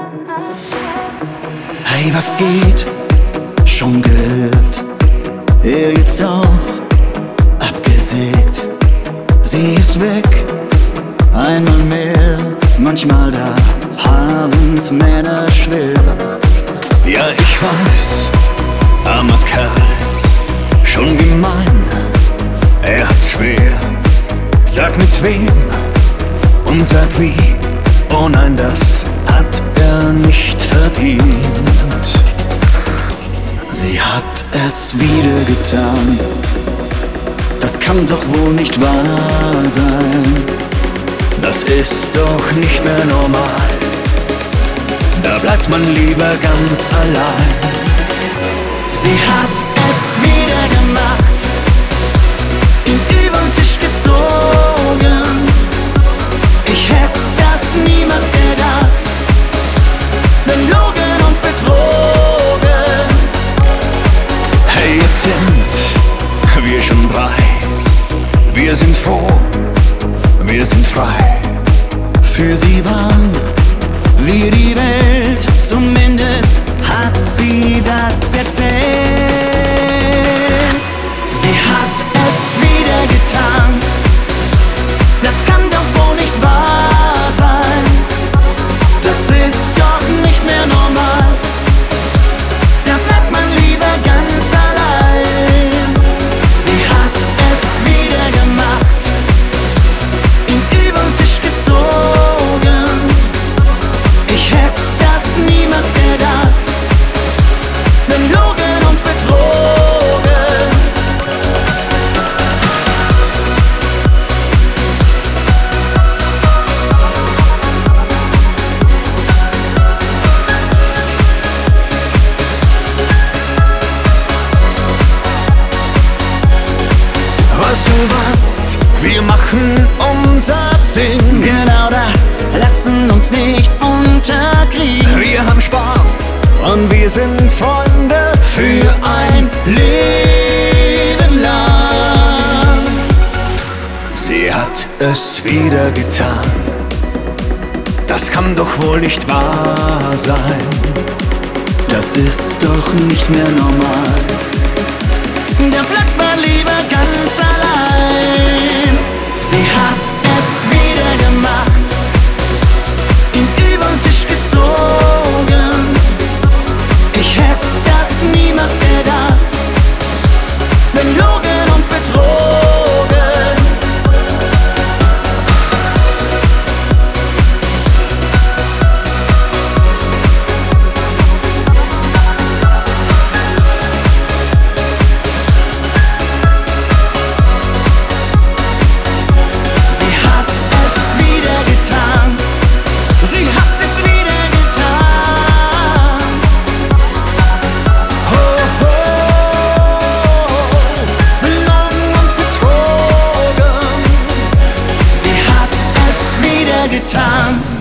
Hey, was geht? Schon gehört, er jetzt auch abgesägt. Sie ist weg, einmal mehr, manchmal da haben's Männer schwer. Ja, ich weiß, armer Kerl, schon gemein, er hat's schwer. Sag mit wem und sag wie, oh nein, das hat er nicht verdient. Sie hat es wieder getan, das kann doch wohl nicht wahr sein. Das ist doch nicht mehr normal, da bleibt man lieber ganz allein. Sie hat es wieder gemacht, ihn übern Tisch gezogen. Ich hätte das niemals gedacht, belogen und betrogen. Hey, jetzt sind wir schon drei, wir sind froh, wir sind frei. Für sie waren wir die Welt, zumindest hat sie das erzählt. Sie hat es wieder getan, das kann doch wohl nicht wahr sein. Das ist doch nicht mehr normal, da bleibt man lieber ganz allein. Sie hat es wieder gemacht, ihn übern Tisch gezogen. Ich hätte das niemals gedacht, belogen und betrogen. Weißt du was, wir machen unser Ding. Genau das, lassen uns nicht unterkriegen. Wir haben Spaß und wir sind Freunde für ein Leben lang. Sie hat es wieder getan, das kann doch wohl nicht wahr sein. Das ist doch nicht mehr normal, da bleibt man lieber ganz allein. Sie hat es wieder gemacht, ihn übern Tisch gezogen. Ich hätte das niemals gedacht, belogen und betrogen. Sie hat es wieder getan, sie hat es wieder getan. Ho, ho, belogen und betrogen. Sie hat es wieder getan.